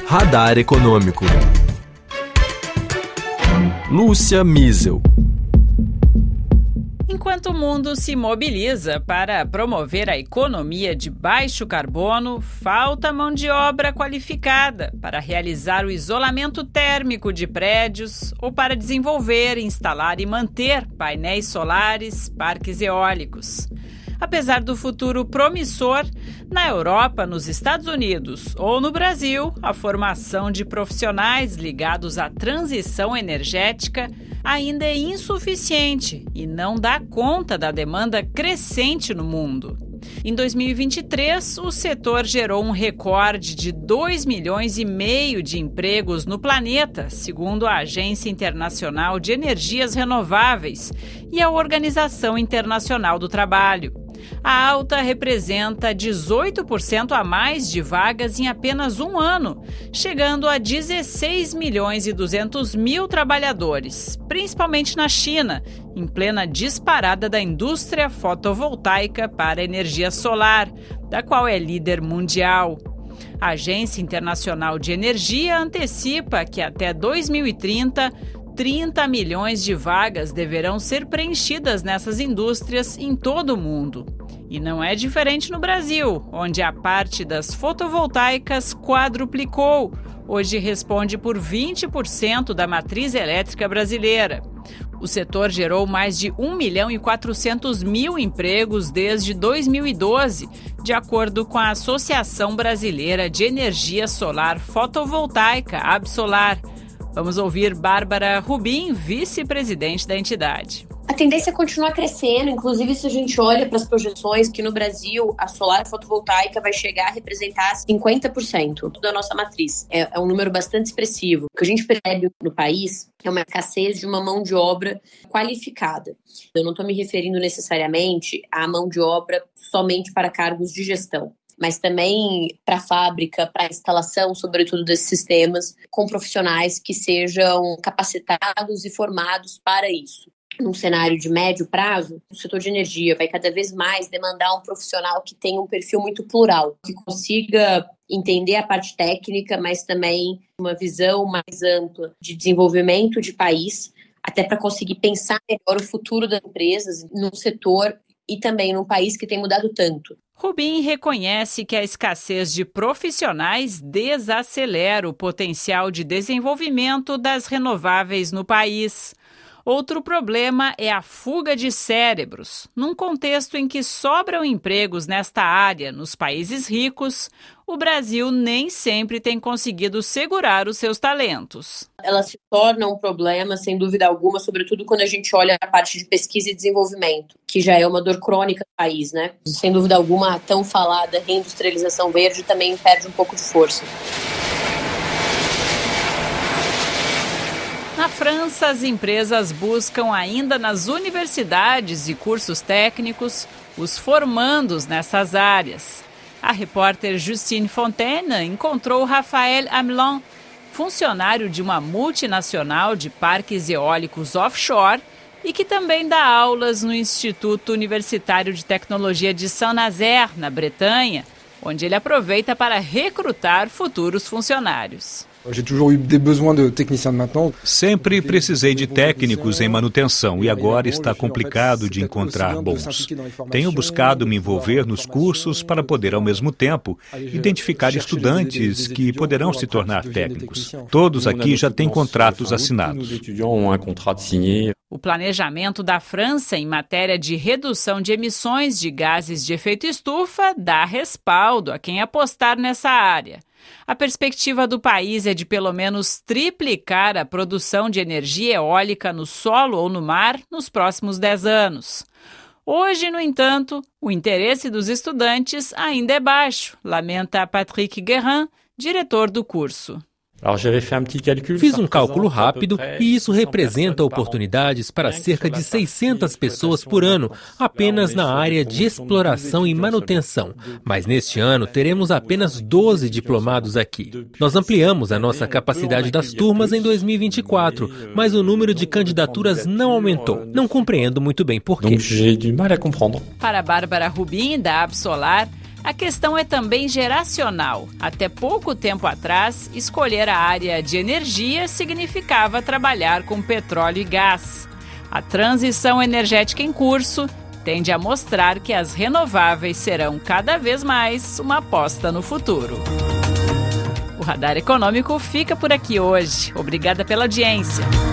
Radar Econômico. Lúcia Miesel. Enquanto o mundo se mobiliza para promover a economia de baixo carbono, falta mão de obra qualificada para realizar o isolamento térmico de prédios ou para desenvolver, instalar e manter painéis solares, parques eólicos. Apesar do futuro promissor, na Europa, nos Estados Unidos ou no Brasil, a formação de profissionais ligados à transição energética ainda é insuficiente e não dá conta da demanda crescente no mundo. Em 2023, o setor gerou um recorde de 2,5 milhões de empregos no planeta, segundo a Agência Internacional de Energias Renováveis e a Organização Internacional do Trabalho. A alta representa 18% a mais de vagas em apenas um ano, chegando a 16,2 milhões trabalhadores, principalmente na China, em plena disparada da indústria fotovoltaica para energia solar, da qual é líder mundial. A Agência Internacional de Energia antecipa que até 2030, 30 milhões de vagas deverão ser preenchidas nessas indústrias em todo o mundo. E não é diferente no Brasil, onde a parte das fotovoltaicas quadruplicou. Hoje responde por 20% da matriz elétrica brasileira. O setor gerou mais de 1.400.000 empregos desde 2012, de acordo com a Associação Brasileira de Energia Solar Fotovoltaica, Absolar. Vamos ouvir Bárbara Rubim, vice-presidente da entidade. A tendência é continuar crescendo, inclusive se a gente olha para as projeções que no Brasil a solar fotovoltaica vai chegar a representar 50% da nossa matriz. É um número bastante expressivo. O que a gente percebe no país é uma escassez de uma mão de obra qualificada. Eu não estou me referindo necessariamente à mão de obra somente para cargos de gestão, mas também para a fábrica, para a instalação, sobretudo, desses sistemas, com profissionais que sejam capacitados e formados para isso. Num cenário de médio prazo, o setor de energia vai cada vez mais demandar um profissional que tenha um perfil muito plural, que consiga entender a parte técnica, mas também uma visão mais ampla de desenvolvimento de país, até para conseguir pensar melhor o futuro das empresas num setor e também num país que tem mudado tanto. Rubim reconhece que a escassez de profissionais desacelera o potencial de desenvolvimento das renováveis no país. Outro problema é a fuga de cérebros. Num contexto em que sobram empregos nesta área nos países ricos, o Brasil nem sempre tem conseguido segurar os seus talentos. Ela se torna um problema, sem dúvida alguma, sobretudo quando a gente olha a parte de pesquisa e desenvolvimento, que já é uma dor crônica do país, né? Sem dúvida alguma, a tão falada reindustrialização verde também perde um pouco de força. Na França, as empresas buscam ainda nas universidades e cursos técnicos os formandos nessas áreas. A repórter Justine Fontaine encontrou Raphaël Amelin, funcionário de uma multinacional de parques eólicos offshore e que também dá aulas no Instituto Universitário de Tecnologia de Saint-Nazaire, na Bretanha, onde ele aproveita para recrutar futuros funcionários. Sempre precisei de técnicos em manutenção e agora está complicado de encontrar bons. Tenho buscado me envolver nos cursos para poder, ao mesmo tempo, identificar estudantes que poderão se tornar técnicos. Todos aqui já têm contratos assinados. O planejamento da França em matéria de redução de emissões de gases de efeito estufa dá respaldo a quem apostar nessa área. A perspectiva do país é de pelo menos triplicar a produção de energia eólica no solo ou no mar nos próximos 10 anos. Hoje, no entanto, o interesse dos estudantes ainda é baixo, lamenta Patrick Guérin, diretor do curso. Fiz um cálculo rápido e isso representa oportunidades para cerca de 600 pessoas por ano, apenas na área de exploração e manutenção. Mas neste ano teremos apenas 12 diplomados aqui. Nós ampliamos a nossa capacidade das turmas em 2024, mas o número de candidaturas não aumentou. Não compreendo muito bem por quê. Para Bárbara Rubim, da Absolar, A questão é também geracional. Até pouco tempo atrás, escolher a área de energia significava trabalhar com petróleo e gás. A transição energética em curso tende a mostrar que as renováveis serão cada vez mais uma aposta no futuro. O Radar Econômico fica por aqui hoje. Obrigada pela audiência.